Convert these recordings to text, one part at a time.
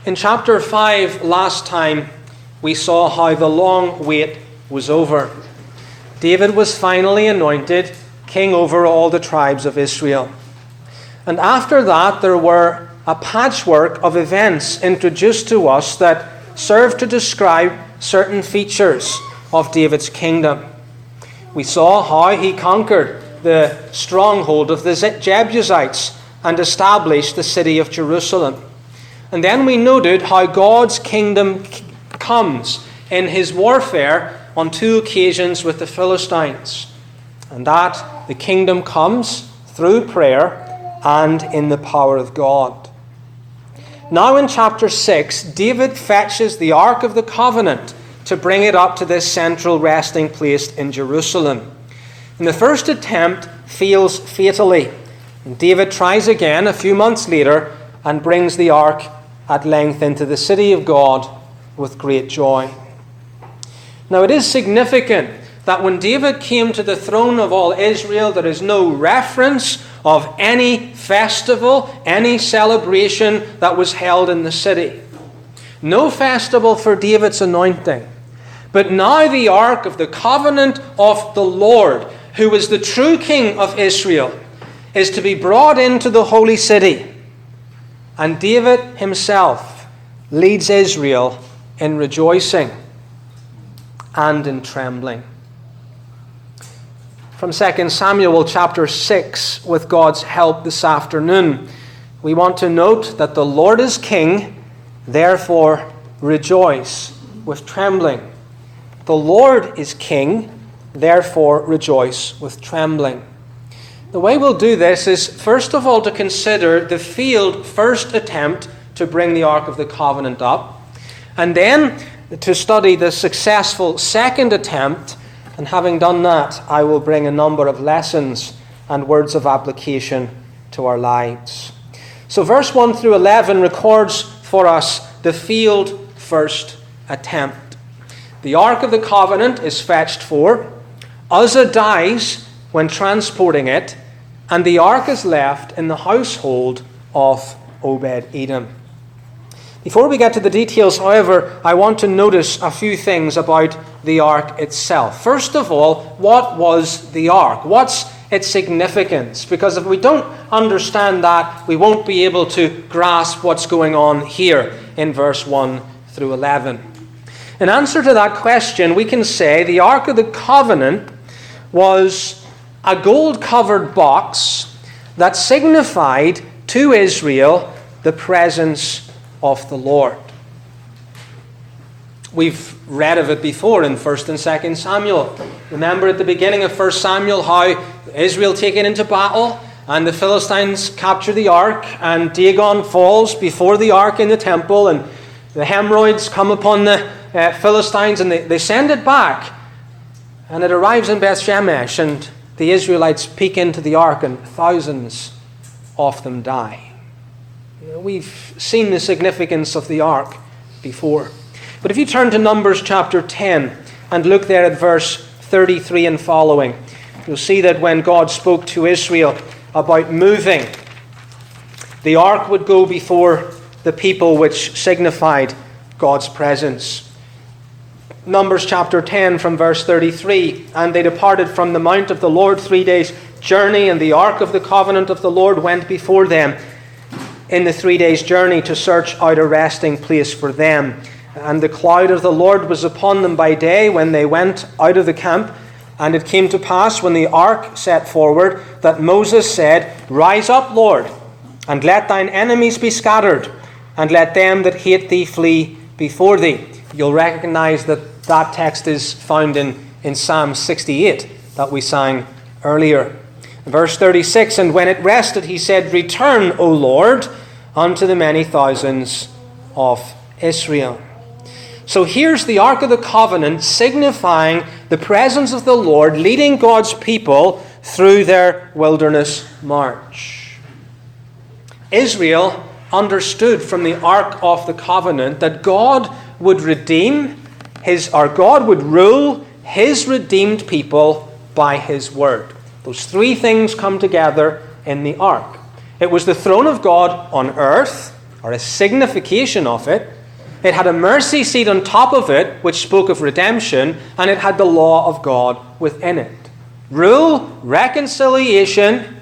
In chapter 5 last time, we saw how the long wait was over. David was finally anointed king over all the tribes of Israel. And after that, there were a patchwork of events introduced to us that serve to describe certain features of David's kingdom. We saw how he conquered the stronghold of the Jebusites and established the city of Jerusalem. And then we noted how God's kingdom comes in his warfare on 2 occasions with the Philistines. And that the kingdom comes through prayer and in the power of God. Now in chapter 6, David fetches the Ark of the Covenant to bring it up to this central resting place in Jerusalem. And the first attempt fails fatally. And David tries again a few months later and brings the Ark at length into the city of God with great joy. Now it is significant that when David came to the throne of all Israel, there is no reference of any festival, any celebration that was held in the city. No festival for David's anointing. But now the Ark of the Covenant of the Lord, who is the true King of Israel, is to be brought into the holy city. And David himself leads Israel in rejoicing and in trembling. From 2 Samuel chapter 6, with God's help this afternoon, we want to note that the Lord is King, therefore rejoice with trembling. The Lord is King, therefore rejoice with trembling. The way we'll do this is, first of all, to consider the failed first attempt to bring the Ark of the Covenant up, and then to study the successful second attempt. And having done that, I will bring a number of lessons and words of application to our lives. So verse 1 through 11 records for us the failed first attempt. The Ark of the Covenant is fetched for. Uzzah dies when transporting it, and the Ark is left in the household of Obed-Edom. Before we get to the details, however, I want to notice a few things about the Ark itself. First of all, what was the Ark? What's its significance? Because if we don't understand that, we won't be able to grasp what's going on here in verse 1 through 11. In answer to that question, we can say the Ark of the Covenant was a gold-covered box that signified to Israel the presence of the Lord. We've read of it before in 1 and 2 Samuel. Remember at the beginning of 1 Samuel how Israel taken into battle and the Philistines capture the ark, and Dagon falls before the ark in the temple, and the hemorrhoids come upon the Philistines, and they send it back, and it arrives in Beth Shemesh, and the Israelites peek into the ark, and thousands of them die. We've seen the significance of the ark before. But if you turn to Numbers chapter 10 and look there at verse 33 and following, you'll see that when God spoke to Israel about moving, the ark would go before the people, which signified God's presence. Numbers chapter 10 from verse 33, and they departed from the mount of the Lord 3 days' journey, and the ark of the covenant of the Lord went before them in the 3 days' journey to search out a resting place for them. And the cloud of the Lord was upon them by day when they went out of the camp. And it came to pass when the ark set forward that Moses said, Rise up, Lord, and let thine enemies be scattered, and let them that hate thee flee before thee. You'll recognize that that text is found in Psalm 68 that we sang earlier. Verse 36, And when it rested, he said, Return, O Lord, unto the many thousands of Israel. So here's the Ark of the Covenant signifying the presence of the Lord leading God's people through their wilderness march. Israel understood from the Ark of the Covenant that God would redeem God would rule his redeemed people by his word. Those three things come together in the ark. It was the throne of God on earth, or a signification of it. It had a mercy seat on top of it, which spoke of redemption, and it had the law of God within it. Rule, reconciliation,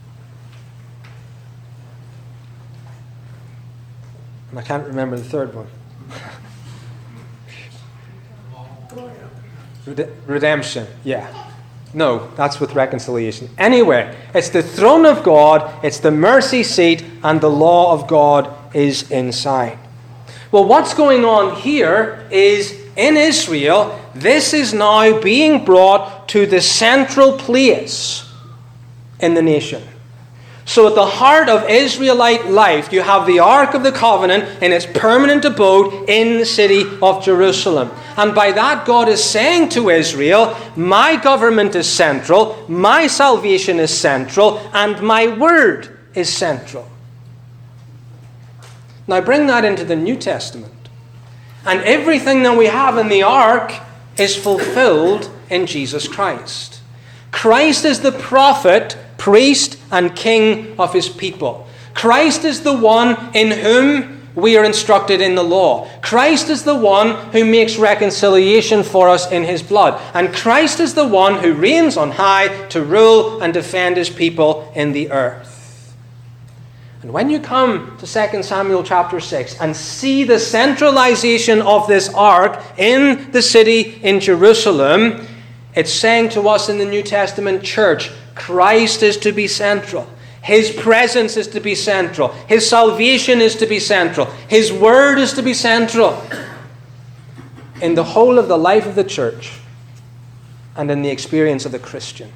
and I can't remember the third one. Redemption, yeah. No, that's with reconciliation. Anyway, it's the throne of God, it's the mercy seat, and the law of God is inside. Well, what's going on here is, in Israel, this is now being brought to the central place in the nation. So at the heart of Israelite life, you have the Ark of the Covenant in its permanent abode in the city of Jerusalem. And by that, God is saying to Israel, my government is central, my salvation is central, and my word is central. Now bring that into the New Testament. And everything that we have in the Ark is fulfilled in Jesus Christ. Christ is the prophet, priest, and king of his people. Christ is the one in whom we are instructed in the law. Christ is the one who makes reconciliation for us in his blood. And Christ is the one who reigns on high to rule and defend his people in the earth. And when you come to 2 Samuel chapter 6 and see the centralization of this ark in the city in Jerusalem, it's saying to us in the New Testament church, Christ is to be central. His presence is to be central. His salvation is to be central. His word is to be central in the whole of the life of the church and in the experience of the Christian.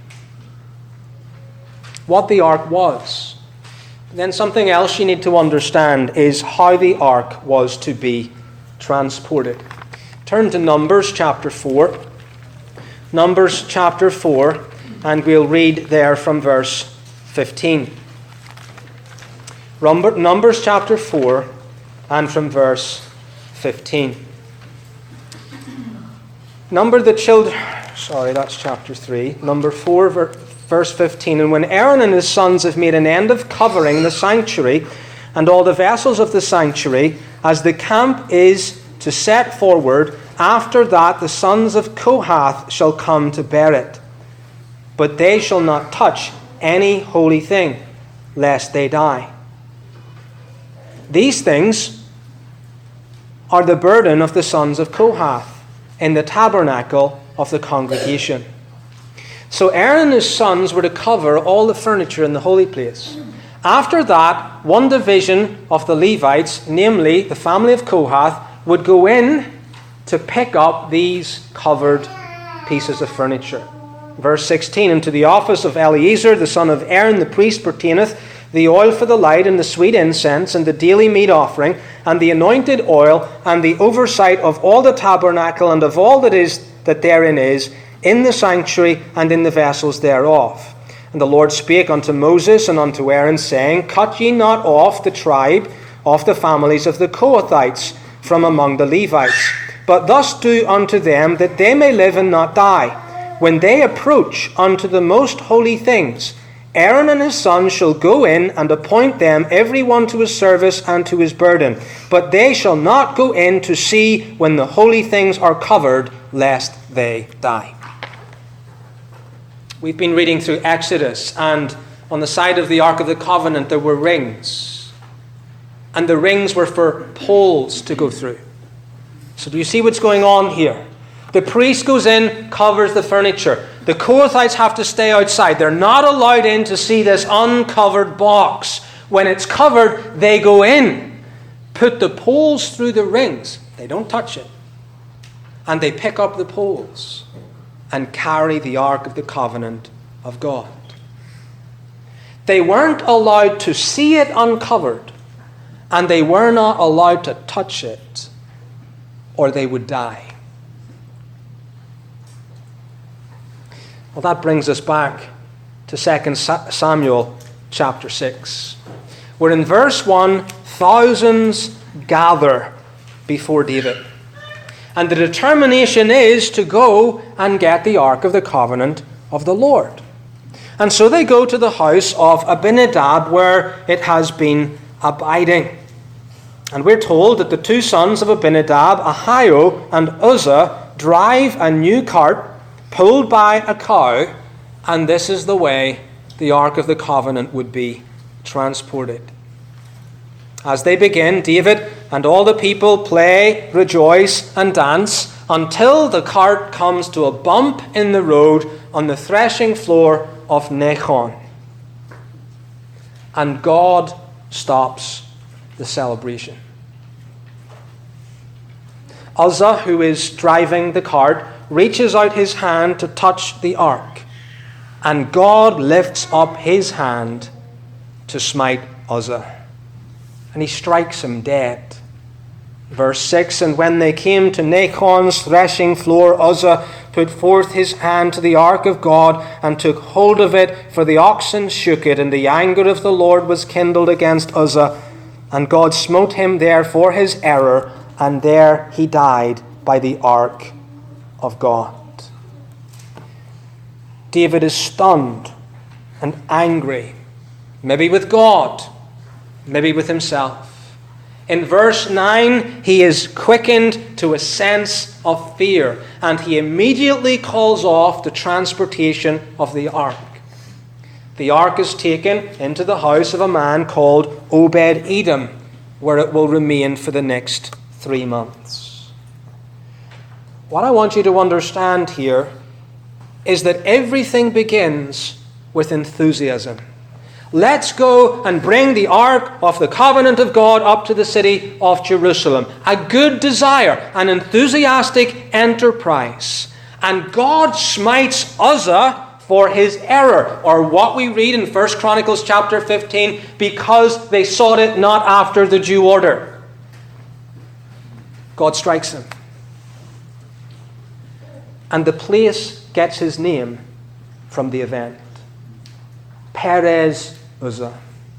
What the ark was. Then something else you need to understand is how the ark was to be transported. Turn to Numbers chapter 4. Numbers chapter 4, and we'll read there from verse 15. Numbers chapter 4 and from verse 15. Number the children... Sorry, that's chapter 3. Number 4, verse 15. And when Aaron and his sons have made an end of covering the sanctuary and all the vessels of the sanctuary, as the camp is to set forward, after that the sons of Kohath shall come to bear it. But they shall not touch any holy thing, lest they die. These things are the burden of the sons of Kohath in the tabernacle of the congregation. So Aaron and his sons were to cover all the furniture in the holy place. After that, one division of the Levites, namely the family of Kohath, would go in to pick up these covered pieces of furniture. Verse 16, and to the office of Eleazar, the son of Aaron, the priest, pertaineth the oil for the light, and the sweet incense, and the daily meat offering, and the anointed oil, and the oversight of all the tabernacle, and of all that therein is, in the sanctuary, and in the vessels thereof. And the Lord spake unto Moses and unto Aaron, saying, Cut ye not off the tribe of the families of the Kohathites from among the Levites, but thus do unto them, that they may live and not die. When they approach unto the most holy things, Aaron and his sons shall go in and appoint them every one to his service and to his burden. But they shall not go in to see when the holy things are covered, lest they die. We've been reading through Exodus, and on the side of the Ark of the Covenant there were rings. And the rings were for poles to go through. So do you see what's going on here? The priest goes in, covers the furniture. The Kohathites have to stay outside. They're not allowed in to see this uncovered box. When it's covered, they go in, put the poles through the rings. They don't touch it. And they pick up the poles and carry the Ark of the Covenant of God. They weren't allowed to see it uncovered, and they were not allowed to touch it, or they would die. Well, that brings us back to 2 Samuel chapter 6, where in verse 1, thousands gather before David. And the determination is to go and get the Ark of the Covenant of the Lord. And so they go to the house of Abinadab, where it has been abiding. And we're told that the two sons of Abinadab, Ahio and Uzzah, drive a new cart pulled by a cow, and this is the way the Ark of the Covenant would be transported. As they begin, David and all the people play, rejoice, and dance until the cart comes to a bump in the road on the threshing floor of Nahon. And God stops the celebration. Uzzah, who is driving the cart, reaches out his hand to touch the ark, and God lifts up his hand to smite Uzzah, and he strikes him dead. Verse 6, and when they came to Nahon's threshing floor, Uzzah put forth his hand to the ark of God and took hold of it, for the oxen shook it, and the anger of the Lord was kindled against Uzzah. And God smote him there for his error, and there he died by the ark of God. David is stunned and angry, maybe with God, maybe with himself. In verse 9, he is quickened to a sense of fear, and he immediately calls off the transportation of the ark. The ark is taken into the house of a man called Obed-Edom, where it will remain for the next 3 months. What I want you to understand here is that everything begins with enthusiasm. Let's go and bring the Ark of the Covenant of God up to the city of Jerusalem. A good desire, an enthusiastic enterprise. And God smites Uzzah for his error, or what we read in 1 Chronicles chapter 15, because they sought it not after the due order. God strikes him. And the place gets his name from the event. Perez Uzzah.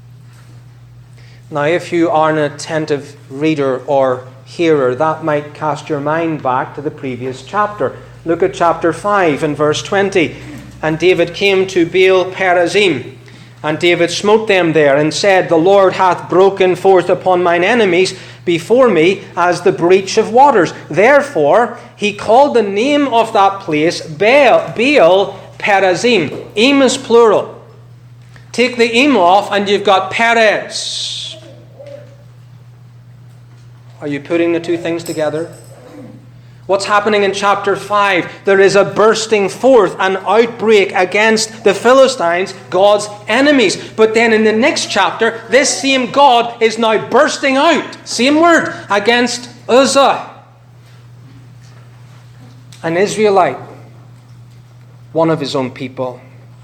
Now, if you are an attentive reader or hearer, that might cast your mind back to the previous chapter. Look at chapter 5 and verse 20. And David came to Baal Perazim, and David smote them there, and said, the Lord hath broken forth upon mine enemies before me as the breach of waters. Therefore he called the name of that place Baal Perazim. Im is plural. Take the im off and you've got Perez. Are you putting the two things together? What's happening in chapter 5? There is a bursting forth, an outbreak against the Philistines, God's enemies. But then in the next chapter, this same God is now bursting out, same word, against Uzzah, an Israelite, one of his own people.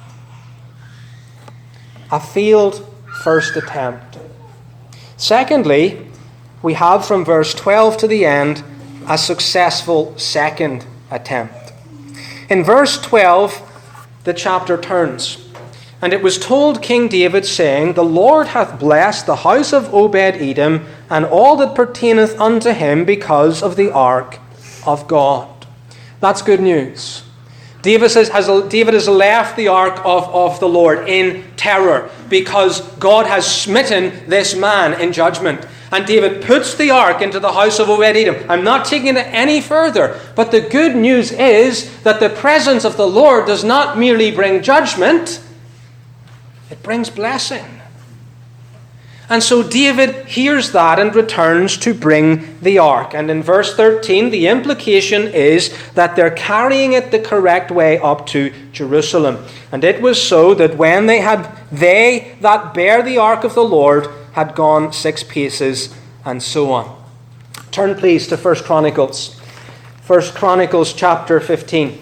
A failed first attempt. Secondly, we have from verse 12 to the end a successful second attempt. In verse 12, the chapter turns. And it was told King David, saying, the Lord hath blessed the house of Obed-Edom and all that pertaineth unto him because of the ark of God. That's good news. David has left the ark of the Lord in terror because God has smitten this man in judgment. And David puts the ark into the house of Obed-Edom. I'm not taking it any further, but the good news is that the presence of the Lord does not merely bring judgment, it brings blessing. And so David hears that and returns to bring the ark. And in verse 13, the implication is that they're carrying it the correct way up to Jerusalem. And it was so that when they that bear the ark of the Lord had gone 6 paces, and so on. Turn please to 1 Chronicles. 1 Chronicles chapter 15.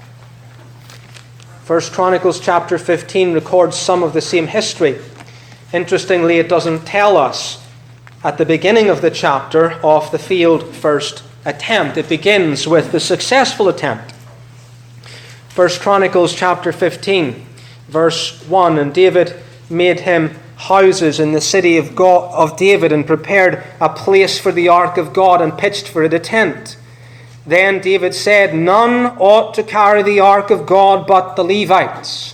1 Chronicles chapter 15 records some of the same history. Interestingly, it doesn't tell us at the beginning of the chapter of the failed first attempt. It begins with the successful attempt. 1 Chronicles chapter 15, verse 1, and David made him houses in the city of David and prepared a place for the ark of God and pitched for it a tent. Then David said, none ought to carry the ark of God but the Levites.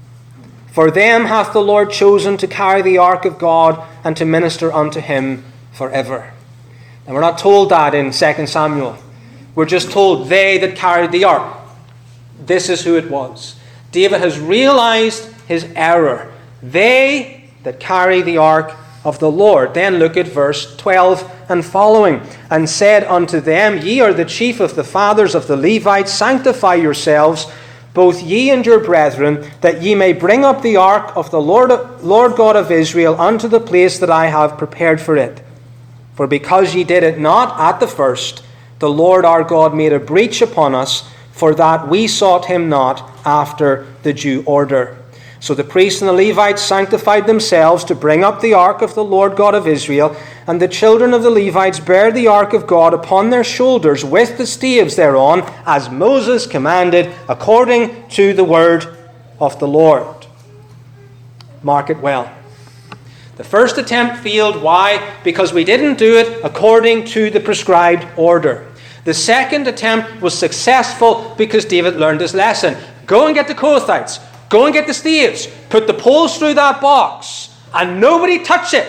For them hath the Lord chosen to carry the ark of God and to minister unto him forever. And we're not told that in 2 Samuel. We're just told they that carried the ark. This is who it was. David has realized his error. They that carry the ark of the Lord. Then look at verse 12 and following. And said unto them, Ye are the chief of the fathers of the Levites. Sanctify yourselves, both ye and your brethren, that ye may bring up the ark of the Lord God of Israel unto the place that I have prepared for it. For because ye did it not at the first, the Lord our God made a breach upon us, for that we sought him not after the due order. So the priests and the Levites sanctified themselves to bring up the ark of the Lord God of Israel, and the children of the Levites bare the ark of God upon their shoulders with the staves thereon, as Moses commanded, according to the word of the Lord. Mark it well. The first attempt failed. Why? Because we didn't do it according to the prescribed order. The second attempt was successful because David learned his lesson. Go and get the Kohathites. Go and get the staves. Put the poles through that box. And nobody touch it.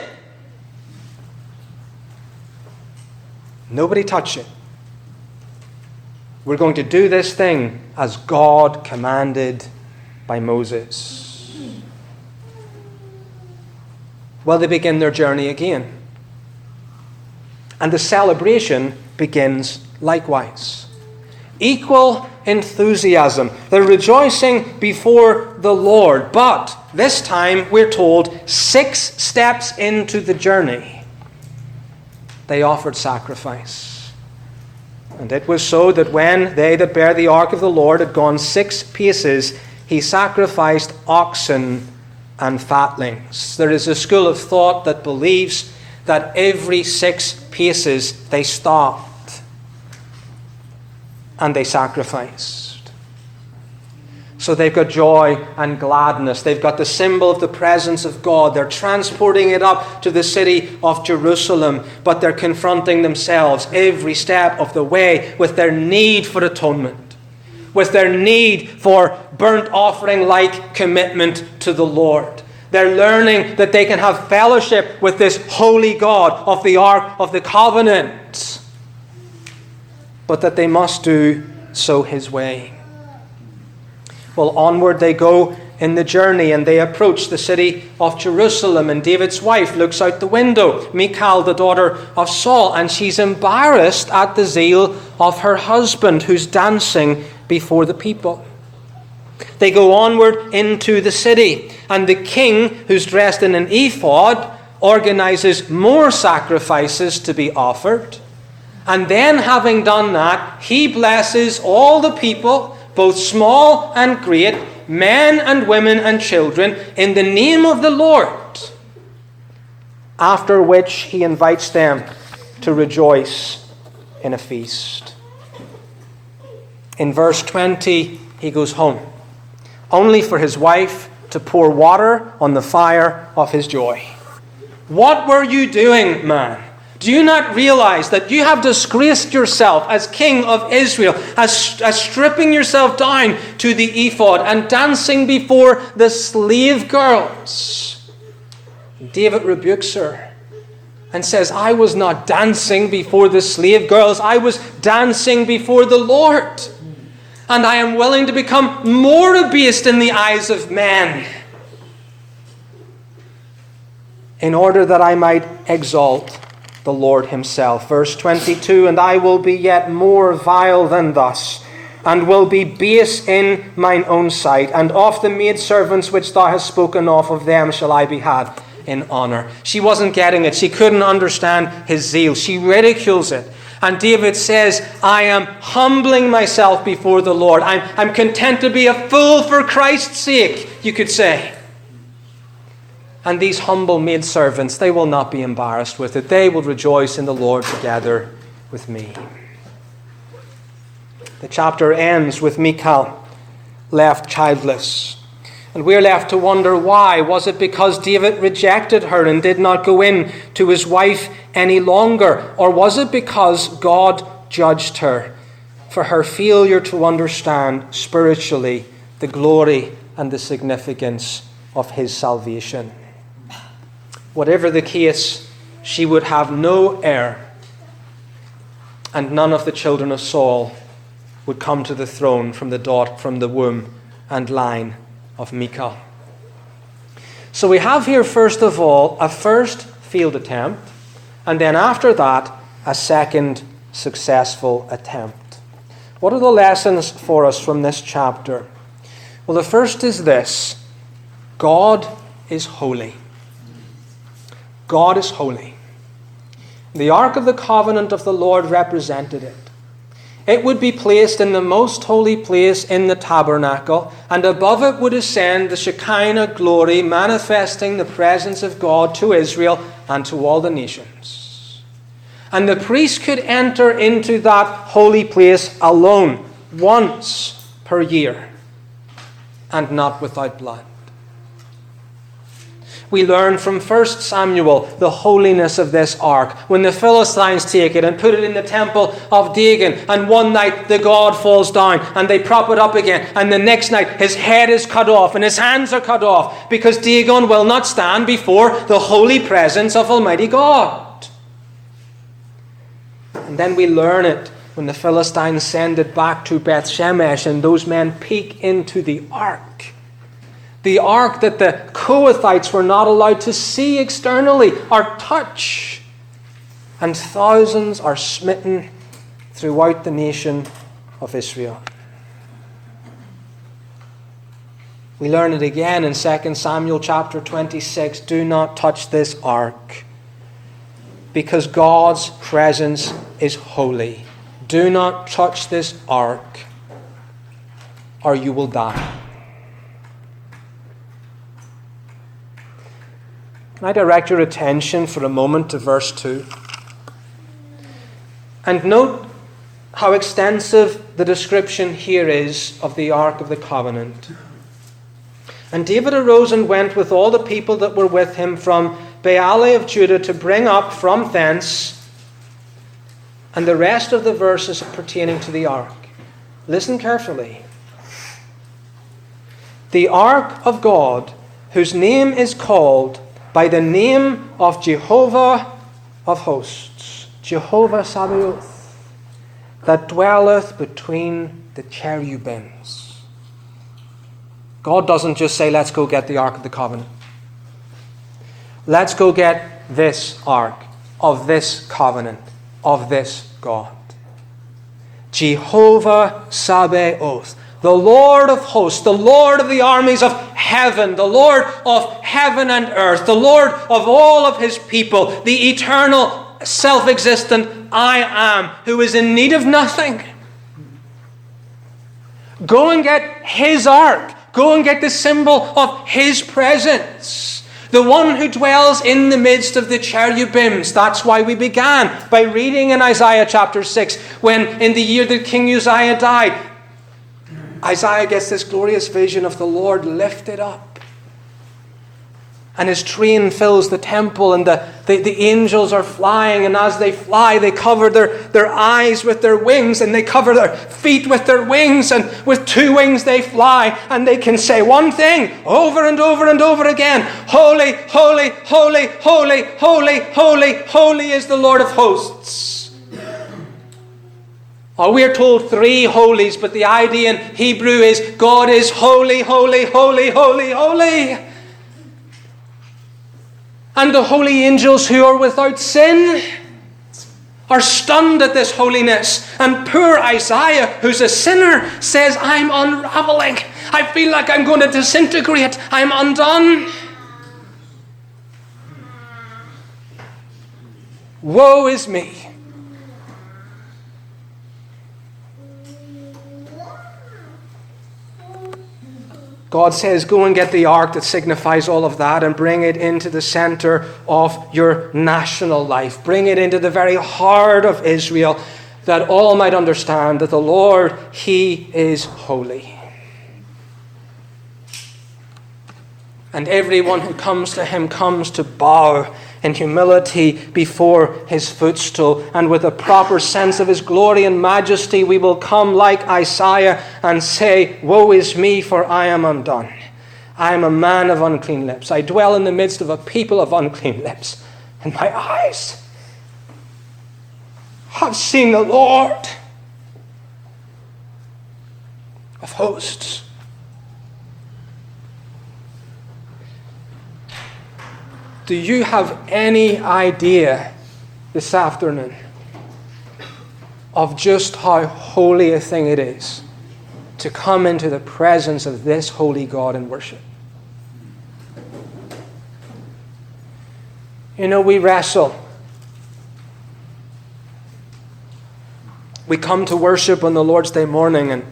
Nobody touch it. We're going to do this thing as God commanded by Moses. Well, they begin their journey again. And the celebration begins likewise. Equal enthusiasm. They're rejoicing before the Lord. But this time, we're told, 6 steps into the journey, they offered sacrifice. And it was so that when they that bear the ark of the Lord had gone 6 paces, he sacrificed oxen and fatlings. There is a school of thought that believes that every 6 paces they stopped and they sacrificed. So they've got joy and gladness. They've got the symbol of the presence of God. They're transporting it up to the city of Jerusalem, but they're confronting themselves every step of the way with their need for atonement, with their need for burnt offering-like commitment to the Lord. They're learning that they can have fellowship with this holy God of the Ark of the Covenant, but that they must do so his way. Well, onward they go in the journey, and they approach the city of Jerusalem, and David's wife looks out the window, Michal, the daughter of Saul, and she's embarrassed at the zeal of her husband, who's dancing before the people. They go onward into the city, and the king, who's dressed in an ephod, organizes more sacrifices to be offered. And then, having done that, he blesses all the people, both small and great, men and women and children, in the name of the Lord. After which he invites them to rejoice in a feast. In verse 20, he goes home, only for his wife to pour water on the fire of his joy. What were you doing, man? Do you not realize that you have disgraced yourself as king of Israel, as stripping yourself down to the ephod and dancing before the slave girls? David rebukes her and says, I was not dancing before the slave girls. I was dancing before the Lord. And I am willing to become more abased in the eyes of men in order that I might exalt the Lord himself. Verse 22, and I will be yet more vile than thus, and will be base in mine own sight, and of the maidservants which thou hast spoken of them shall I be had in honor. She wasn't getting it. She couldn't understand his zeal. She ridicules it. And David says, I am humbling myself before the Lord. I'm content to be a fool for Christ's sake, you could say. And these humble maidservants, they will not be embarrassed with it. They will rejoice in the Lord together with me. The chapter ends with Michal left childless. And we're left to wonder why. Was it because David rejected her and did not go in to his wife any longer? Or was it because God judged her for her failure to understand spiritually the glory and the significance of his salvation? Whatever the case, she would have no heir, and none of the children of Saul would come to the throne from the womb and line of Michal. So we have here, first of all, a first failed attempt, and then after that, a second successful attempt. What are the lessons for us from this chapter? Well, the first is this: God is holy. God is holy. The Ark of the Covenant of the Lord represented it. It would be placed in the most holy place in the tabernacle, and above it would ascend the Shekinah glory, manifesting the presence of God to Israel and to all the nations. And the priest could enter into that holy place alone, once per year, and not without blood. We learn from 1 Samuel the holiness of this ark. When the Philistines take it and put it in the temple of Dagon, and one night the god falls down and they prop it up again, and the next night his head is cut off and his hands are cut off, because Dagon will not stand before the holy presence of Almighty God. And then we learn it when the Philistines send it back to Beth Shemesh and those men peek into the ark. The ark that the Kohathites were not allowed to see externally or touch. And thousands are smitten throughout the nation of Israel. We learn it again in 2 Samuel chapter 26. Do not touch this ark, because God's presence is holy. Do not touch this ark, or you will die. Can I direct your attention for a moment to verse 2? And note how extensive the description here is of the Ark of the Covenant. And David arose and went with all the people that were with him from Baalah of Judah to bring up from thence. And the rest of the verses pertaining to the ark. Listen carefully. The ark of God, whose name is called by the name of Jehovah of hosts, Jehovah Sabaoth, that dwelleth between the cherubims. God doesn't just say, let's go get the Ark of the Covenant. Let's go get this Ark of this covenant, of this God. Jehovah Sabaoth, the Lord of hosts, the Lord of the armies of heaven, the Lord of heaven and earth, the Lord of all of his people, the eternal, self-existent I am, who is in need of nothing. Go and get his ark. Go and get the symbol of his presence. The one who dwells in the midst of the cherubims. That's why we began by reading in Isaiah chapter 6, when in the year that King Uzziah died, Isaiah gets this glorious vision of the Lord lifted up. And his train fills the temple, and the angels are flying, and as they fly, they cover their eyes with their wings, and they cover their feet with their wings, and with two wings they fly, and they can say one thing over and over and over again: Holy, holy, holy, holy, holy, holy, holy is the Lord of hosts. Oh, we are told three holies, but the idea in Hebrew is God is holy, holy, holy, holy, holy. And the holy angels who are without sin are stunned at this holiness. And poor Isaiah, who's a sinner, says, I'm unraveling. I feel like I'm going to disintegrate. I'm undone. Woe is me. God says, go and get the ark that signifies all of that and bring it into the center of your national life. Bring it into the very heart of Israel, that all might understand that the Lord, he is holy. And everyone who comes to him comes to bow in humility before his footstool, and with a proper sense of his glory and majesty we will come like Isaiah and say, woe is me, for I am undone. I am a man of unclean lips. I dwell in the midst of a people of unclean lips, and my eyes have seen the Lord of hosts. Do you have any idea this afternoon of just how holy a thing it is to come into the presence of this holy God and worship? You know, we wrestle. We come to worship on the Lord's Day morning, and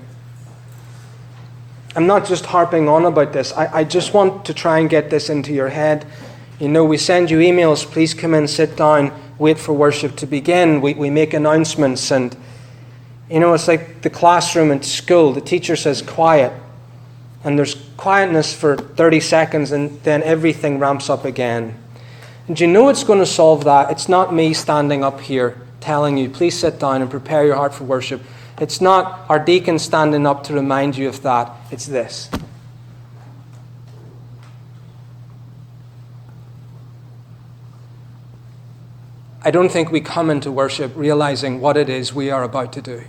I'm not just harping on about this. I just want to try and get this into your head. You know, we send you emails, please come in, sit down, wait for worship to begin. We make announcements, and, you know, it's like the classroom at school. The teacher says quiet, and there's quietness for 30 seconds, and then everything ramps up again. And do you know what's going to solve that? It's not me standing up here telling you, please sit down and prepare your heart for worship. It's not our deacon standing up to remind you of that. It's this. I don't think we come into worship realizing what it is we are about to do.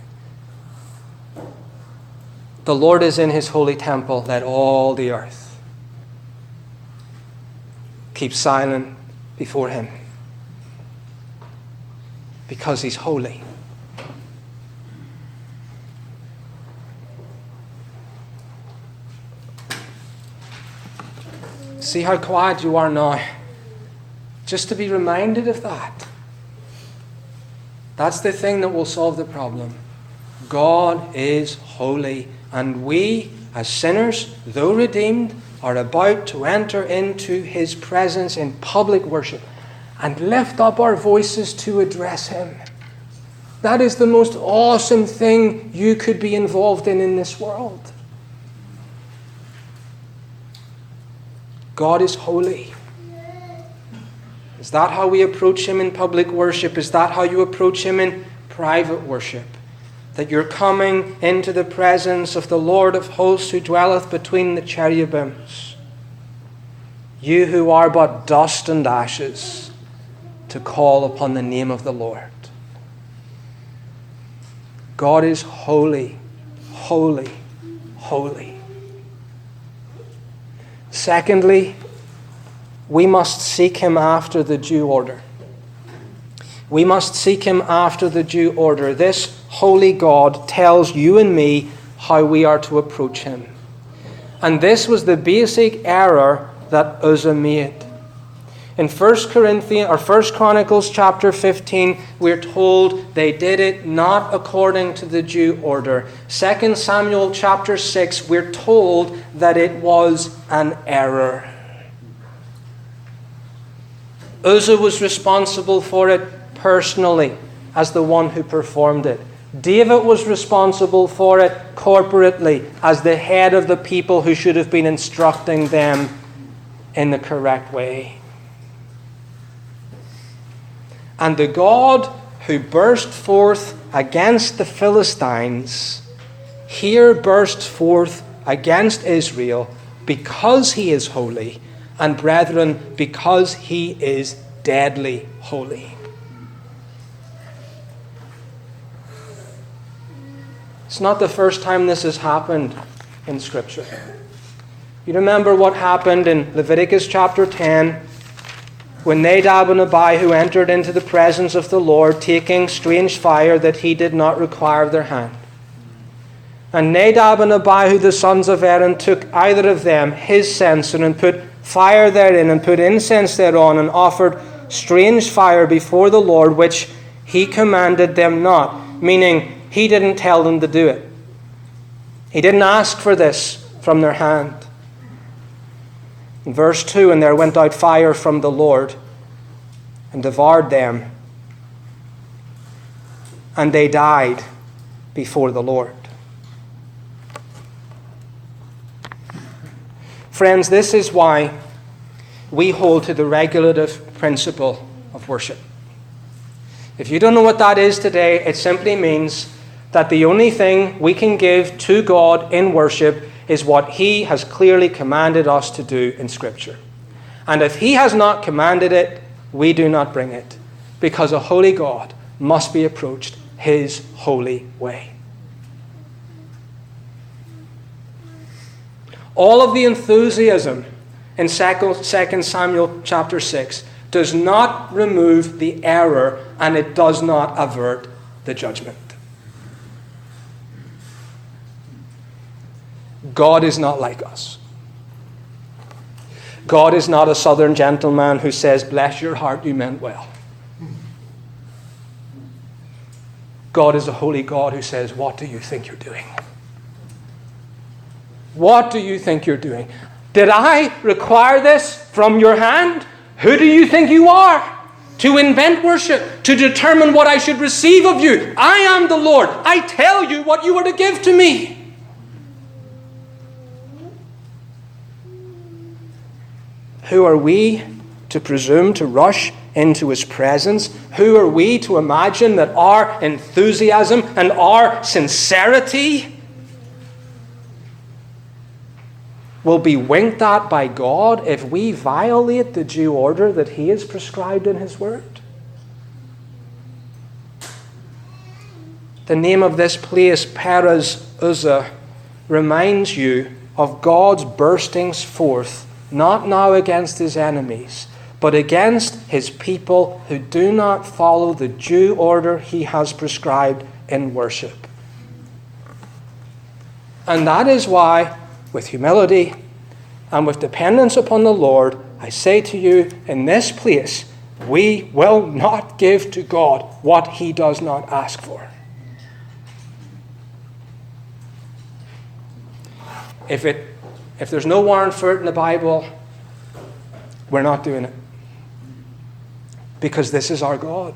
The Lord is in his holy temple. Let all the earth keep silent before him, because he's holy. See how quiet you are now? Just to be reminded of that. That's the thing that will solve the problem. God is holy, and we, as sinners, though redeemed, are about to enter into his presence in public worship and lift up our voices to address him. That is the most awesome thing you could be involved in this world. God is holy. Is that how we approach him in public worship? Is that how you approach him in private worship? That you're coming into the presence of the Lord of hosts who dwelleth between the cherubims. You who are but dust and ashes, to call upon the name of the Lord. God is holy, holy, holy. Secondly, we must seek him after the due order. We must seek him after the due order. This holy God tells you and me how we are to approach him. And this was the basic error that Uzzah made. In 1 Chronicles chapter 15, we're told they did it not according to the due order. 2 Samuel chapter 6, we're told that it was an error. Uzzah was responsible for it personally as the one who performed it. David was responsible for it corporately as the head of the people who should have been instructing them in the correct way. And the God who burst forth against the Philistines here burst forth against Israel because he is holy, and brethren, because he is deadly holy. It's not the first time this has happened in Scripture. You remember what happened in Leviticus chapter 10 when Nadab and Abihu entered into the presence of the Lord, taking strange fire that he did not require of their hand. And Nadab and Abihu, the sons of Aaron, took either of them his censer and put fire therein and put incense thereon and offered strange fire before the Lord, which he commanded them not. Meaning, he didn't tell them to do it. He didn't ask for this from their hand. In verse 2, and there went out fire from the Lord and devoured them, and they died before the Lord. Friends, this is why we hold to the regulative principle of worship. If you don't know what that is today, it simply means that the only thing we can give to God in worship is what he has clearly commanded us to do in Scripture. And if he has not commanded it, we do not bring it, because a holy God must be approached his holy way. All of the enthusiasm in 2 Samuel chapter 6 does not remove the error, and it does not avert the judgment. God is not like us. God is not a southern gentleman who says, "Bless your heart, you meant well." God is a holy God who says, "What do you think you're doing? What do you think you're doing? Did I require this from your hand? Who do you think you are to invent worship, to determine what I should receive of you? I am the Lord. I tell you what you are to give to me." Who are we to presume to rush into his presence? Who are we to imagine that our enthusiasm and our sincerity will be winked at by God if we violate the due order that he has prescribed in his word? The name of this place, Perez Uzzah, reminds you of God's burstings forth, not now against his enemies, but against his people who do not follow the due order he has prescribed in worship. And that is why, with humility and with dependence upon the Lord, I say to you, in this place, we will not give to God what he does not ask for. If there's no warrant for it in the Bible, we're not doing it. Because this is our God.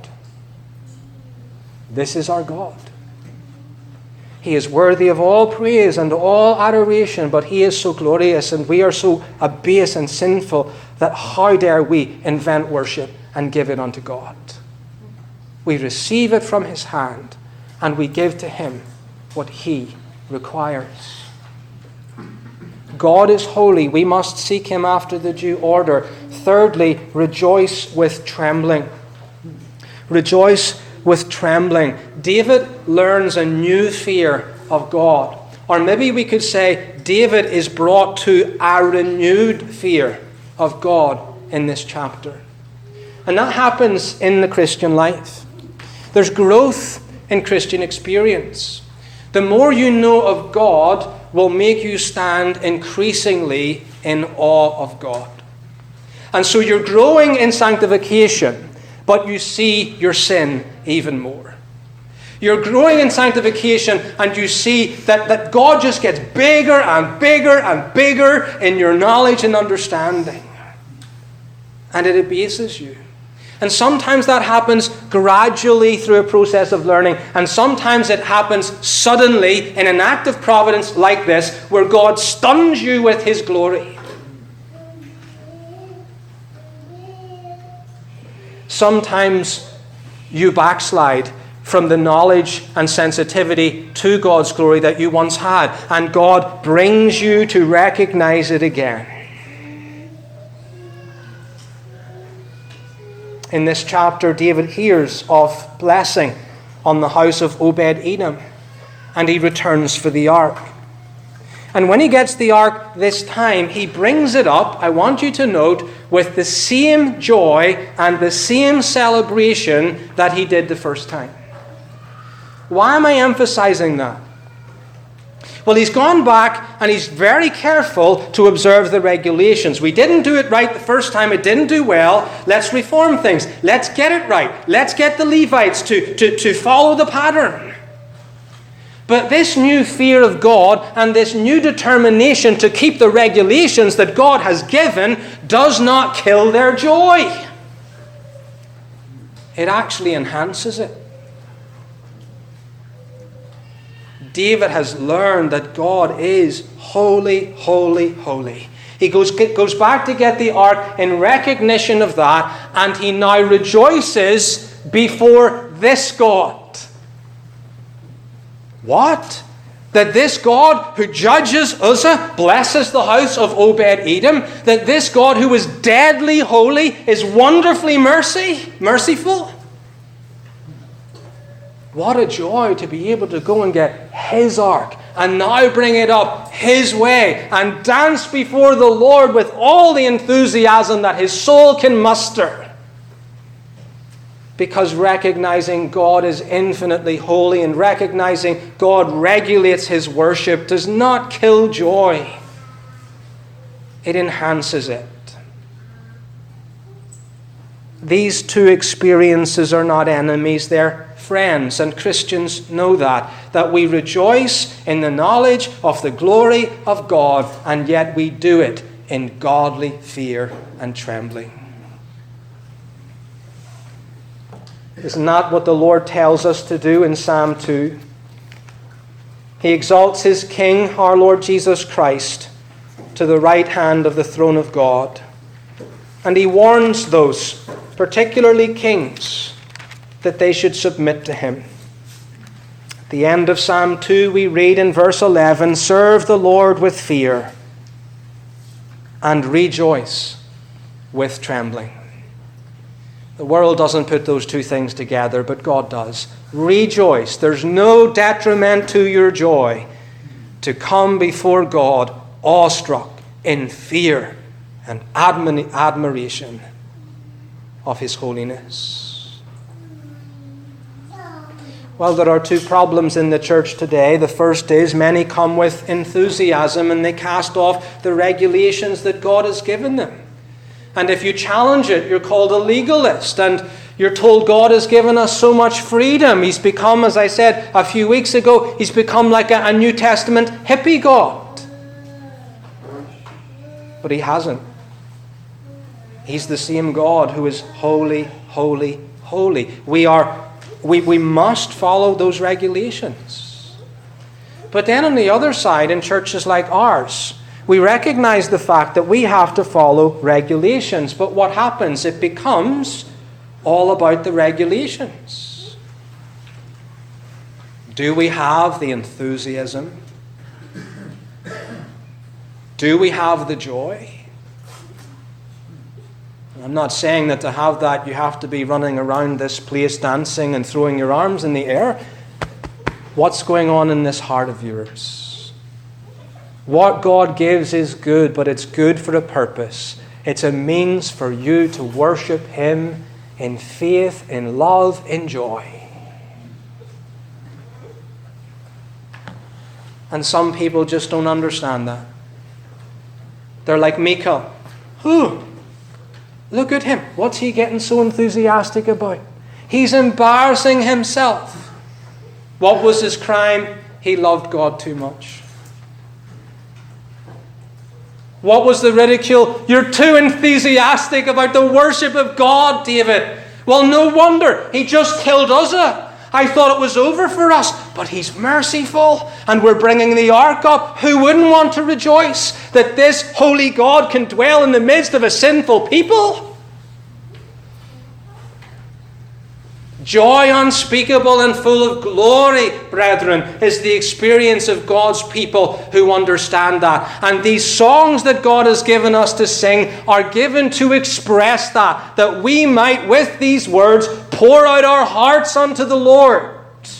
This is our God. He is worthy of all praise and all adoration, but he is so glorious and we are so abase and sinful that how dare we invent worship and give it unto God? We receive it from his hand and we give to him what he requires. God is holy. We must seek him after the due order. Thirdly, rejoice with trembling. Rejoice with trembling. David learns a new fear of God. Or maybe we could say David is brought to a renewed fear of God in this chapter. And that happens in the Christian life. There's growth in Christian experience. The more you know of God will make you stand increasingly in awe of God. And so you're growing in sanctification, but you see your sin even more. You're growing in sanctification and you see that God just gets bigger and bigger and bigger in your knowledge and understanding. And it abases you. And sometimes that happens gradually through a process of learning. And sometimes it happens suddenly in an act of providence like this, where God stuns you with his glory. Sometimes you backslide from the knowledge and sensitivity to God's glory that you once had. And God brings you to recognize it again. In this chapter, David hears of blessing on the house of Obed-Edom, and he returns for the ark. And when he gets the ark this time, he brings it up, I want you to note, with the same joy and the same celebration that he did the first time. Why am I emphasizing that? Well, he's gone back and he's very careful to observe the regulations. We didn't do it right the first time. It didn't do well. Let's reform things. Let's get it right. Let's get the Levites to follow the pattern. But this new fear of God and this new determination to keep the regulations that God has given does not kill their joy. It actually enhances it. David has learned that God is holy, holy, holy. He goes back to get the ark in recognition of that, and he now rejoices before this God. What? That this God who judges Uzzah, blesses the house of Obed-Edom, that this God who is deadly holy is wonderfully merciful. What a joy to be able to go and get His ark and now bring it up His way and dance before the Lord with all the enthusiasm that his soul can muster. Because recognizing God is infinitely holy and recognizing God regulates His worship does not kill joy. It enhances it. These two experiences are not enemies, they're friends, and Christians know that we rejoice in the knowledge of the glory of God, and yet we do it in godly fear and trembling. Isn't that what the Lord tells us to do in Psalm 2? He exalts His King, our Lord Jesus Christ, to the right hand of the throne of God. And He warns those, particularly kings, that they should submit to Him. At the end of Psalm 2, we read in verse 11, "Serve the Lord with fear and rejoice with trembling." The world doesn't put those two things together, but God does. Rejoice. There's no detriment to your joy to come before God awestruck in fear and admiration of His holiness. Well, there are two problems in the church today. The first is many come with enthusiasm and they cast off the regulations that God has given them. And if you challenge it, you're called a legalist. And you're told God has given us so much freedom. He's become, as I said a few weeks ago, He's become like a New Testament hippie God. But He hasn't. He's the same God who is holy, holy, holy. We must follow those regulations. But then on the other side, in churches like ours, we recognize the fact that we have to follow regulations. But what happens? It becomes all about the regulations. Do we have the enthusiasm? Do we have the joy? I'm not saying that to have that you have to be running around this place dancing and throwing your arms in the air. What's going on in this heart of yours? What God gives is good, but it's good for a purpose. It's a means for you to worship Him in faith, in love, in joy. And some people just don't understand that. They're like Michal. Look at him. What's he getting so enthusiastic about? He's embarrassing himself. What was his crime? He loved God too much. What was the ridicule? You're too enthusiastic about the worship of God, David. Well, no wonder. He just killed Uzzah. I thought it was over for us, but He's merciful, and we're bringing the ark up. Who wouldn't want to rejoice that this holy God can dwell in the midst of a sinful people? Joy unspeakable and full of glory, brethren, is the experience of God's people who understand that. And these songs that God has given us to sing are given to express that we might, with these words, pour out our hearts unto the Lord.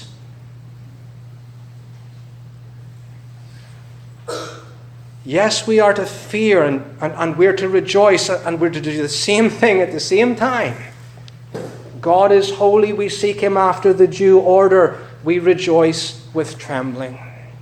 Yes, we are to fear and we're to rejoice and we're to do the same thing at the same time. God is holy, we seek Him after the due order. We rejoice with trembling.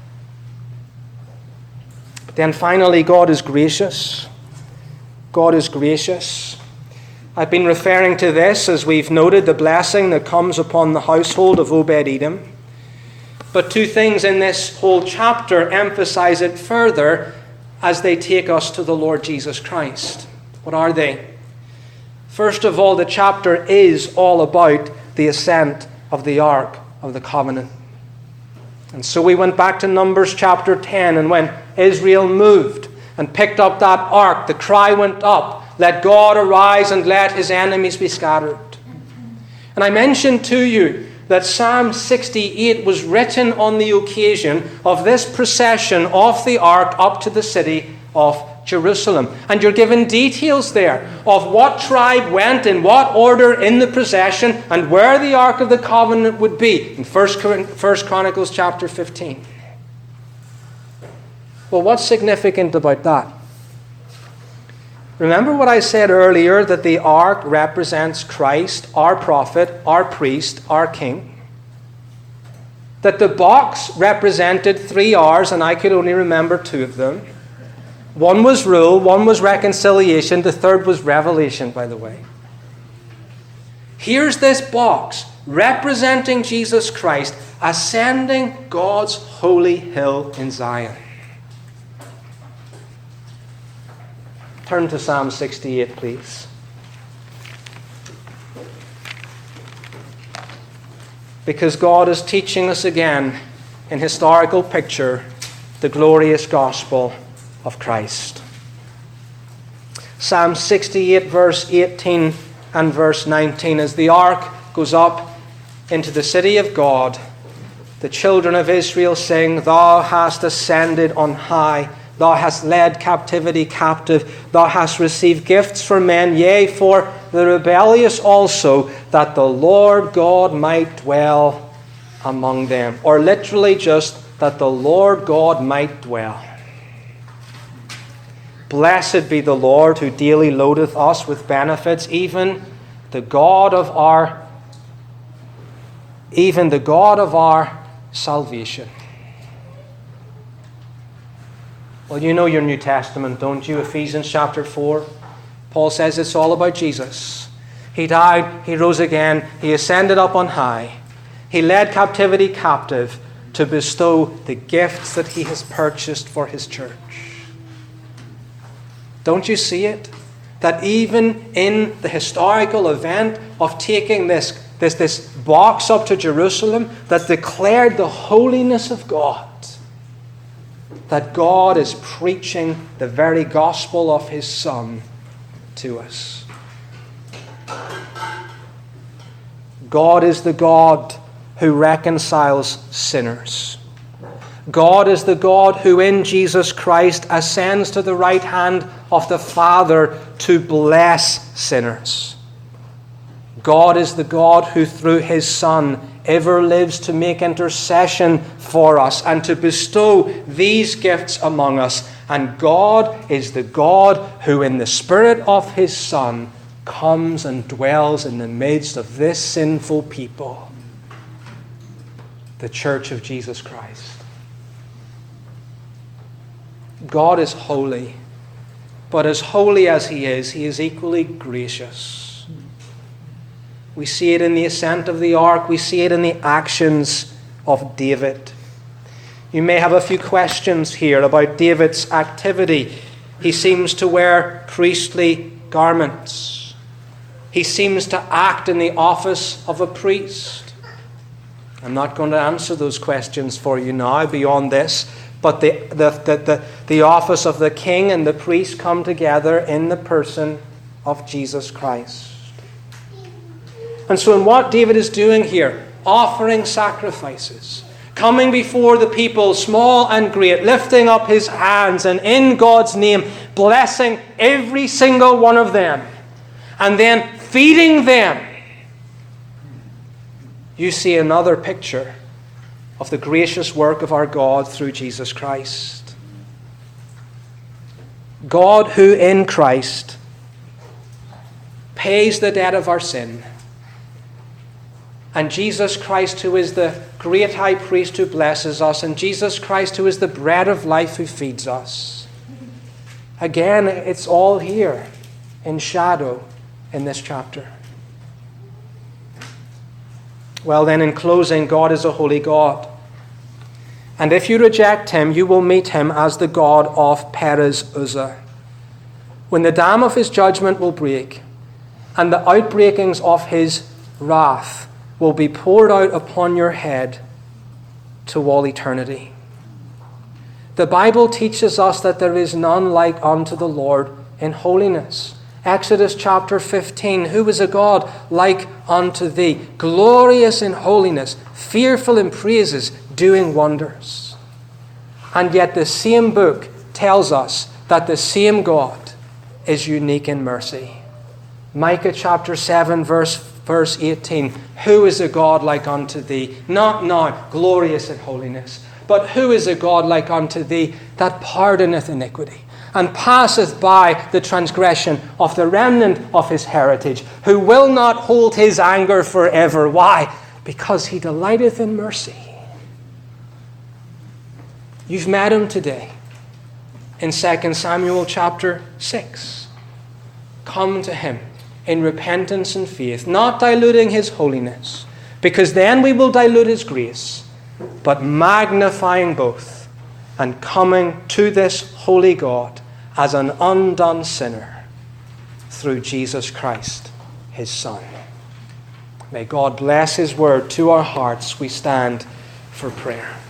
But then finally, God is gracious. God is gracious. I've been referring to this, as we've noted, the blessing that comes upon the household of Obed-Edom. But two things in this whole chapter emphasize it further as they take us to the Lord Jesus Christ. What are they? First of all, the chapter is all about the ascent of the Ark of the Covenant. And so we went back to Numbers chapter 10, and when Israel moved and picked up that ark, the cry went up, "Let God arise and let His enemies be scattered." And I mentioned to you that Psalm 68 was written on the occasion of this procession of the ark up to the city of Jerusalem. And you're given details there of what tribe went in what order in the procession and where the Ark of the Covenant would be in 1 Chronicles chapter 15. Well, what's significant about that? Remember what I said earlier, that the ark represents Christ, our prophet, our priest, our king. That the box represented 3 R's, and I could only remember 2 of them. One was rule, one was reconciliation, the third was revelation, by the way. Here's this box representing Jesus Christ ascending God's holy hill in Zion. Turn to Psalm 68, please. Because God is teaching us again in historical picture the glorious gospel of Christ. Psalm 68, verse 18 and verse 19. As the ark goes up into the city of God, the children of Israel sing, "Thou hast ascended on high. Thou hast led captivity captive. Thou hast received gifts for men, yea, for the rebellious also, that the Lord God might dwell among them." Or literally just, that the Lord God might dwell. Blessed be the Lord who daily loadeth us with benefits, even the God of our salvation. Well, you know your New Testament, don't you? Ephesians chapter 4. Paul says it's all about Jesus. He died, He rose again, He ascended up on high. He led captivity captive to bestow the gifts that He has purchased for His church. Don't you see it? That even in the historical event of taking this box up to Jerusalem that declared the holiness of God, that God is preaching the very gospel of His Son to us. God is the God who reconciles sinners. God is the God who in Jesus Christ ascends to the right hand of the Father to bless sinners. God is the God who through His Son ever lives to make intercession for us and to bestow these gifts among us. And God is the God who in the Spirit of His Son comes and dwells in the midst of this sinful people, the Church of Jesus Christ. God is holy, but as holy as He is equally gracious. We see it in the ascent of the ark. We see it in the actions of David. You may have a few questions here about David's activity. He seems to wear priestly garments. He seems to act in the office of a priest. I'm not going to answer those questions for you now beyond this. But the office of the king and the priest come together in the person of Jesus Christ. And so in what David is doing here, offering sacrifices, coming before the people, small and great, lifting up his hands and in God's name, blessing every single one of them, and then feeding them, you see another picture of the gracious work of our God through Jesus Christ. God who in Christ pays the debt of our sin. And Jesus Christ who is the great high priest who blesses us. And Jesus Christ who is the bread of life who feeds us. Again, it's all here in shadow in this chapter. Well then, in closing, God is a holy God. And if you reject Him, you will meet Him as the God of Perez Uzzah. When the dam of His judgment will break, and the outbreakings of His wrath will be poured out upon your head to all eternity. The Bible teaches us that there is none like unto the Lord in holiness. Exodus chapter 15, who is a God like unto thee, glorious in holiness, fearful in praises, doing wonders. And yet the same book tells us that the same God is unique in mercy. Micah chapter 7 verse 18, who is a God like unto thee? Not now, glorious in holiness, but who is a God like unto thee that pardoneth iniquity, and passeth by the transgression of the remnant of his heritage, who will not hold his anger forever. Why? Because he delighteth in mercy. You've met him today in 2 Samuel chapter 6. Come to him in repentance and faith, not diluting his holiness, because then we will dilute his grace, but magnifying both and coming to this holy God as an undone sinner through Jesus Christ, his Son. May God bless his word to our hearts. We stand for prayer.